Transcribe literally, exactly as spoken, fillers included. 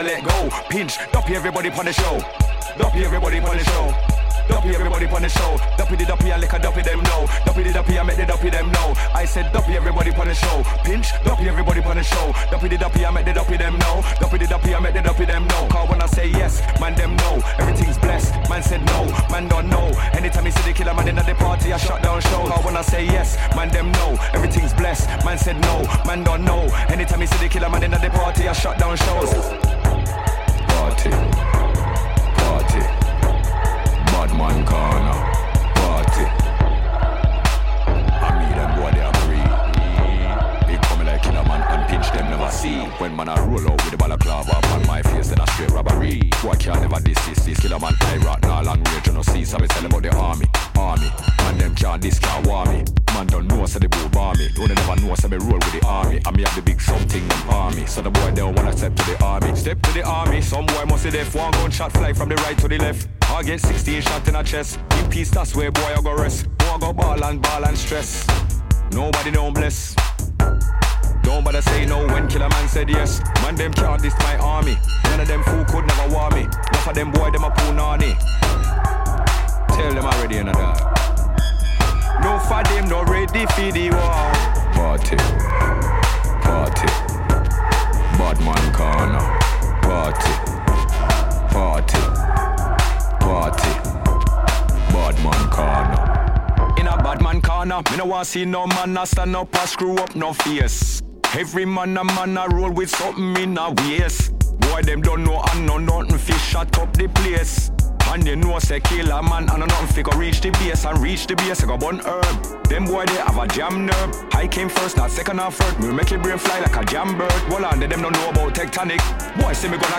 let go. Pinch, duppy everybody on the show. Duppy everybody on the show. Duppy everybody on the show. Duppy the duppy and lick a duppy them know. Duppy the duppy and make the duppy them know. I said duppy everybody on the show. Pinch, duppy everybody on the show. Duppy the duppy and make the duppy them know. Duppy the duppy and make the duppy them know. Cause when I say yes, man them know. Everything's blessed. Man said no, man don't know. Anytime you see the killer man in the party, I shut down show. Cause when I say yes, man them know. Everything's blessed. Man said no, man don't know. Anytime you see the killer man in the party, I shut down shows. Party, party. Badman corner, party. I mean them boy they are free. They come like killer man and pinch them never see. When man I roll out with the balaclava on my face, then I straight robbery. Boy can't never diss this, this killer man I rock now long range you no see. So me tell about the army, army. Man them can't this can't war me. Man don't know so they go bar me. Don't never know so me roll with the army. And me have the big something them army. So the boy they don't wanna step to the army. Step to the army, some boy must see deaf. One gunshot fly from the right to the left. I get sixteen shot in a chest. In peace, that's where boy I go rest. Boy I go ball and ball and stress. Nobody don't bless. Don't bother say no when killer man said yes. Man them can't this my army. None of them fool could never war me. Enough of them boy them a punani. Tell them already in a dog. No for them no ready for the war. Party, party. Badman corner. Party, party. Party, Badman corner. In a Badman corner, me no want see no man a stand up and screw up no face. Every man a man a roll with something in a waist. Boy them don't know and know nothing fi shut up the place. And you know say kill a man and nothing fi go reach the base and reach the base I go burn herb. Them boy they have a jam nerve. I came first, not second or third. Me make your brain fly like a jam bird. Well on them don't know about tectonic. Boy say me gonna